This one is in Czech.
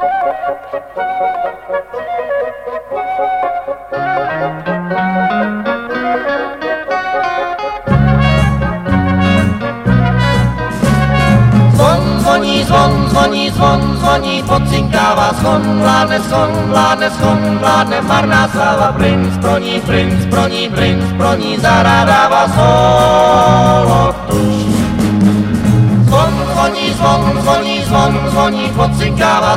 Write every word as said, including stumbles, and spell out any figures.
Zvoní, zvon, zvoní, zvon, zvoní, podcinkává schon, vládne schon, vládne schon, vládne marná sláva, princ proní, princ proní, princ proní, zarádává solo tuš. Zvon, zvoní, zvon, zvoní, zvon, zvoní, podcinkává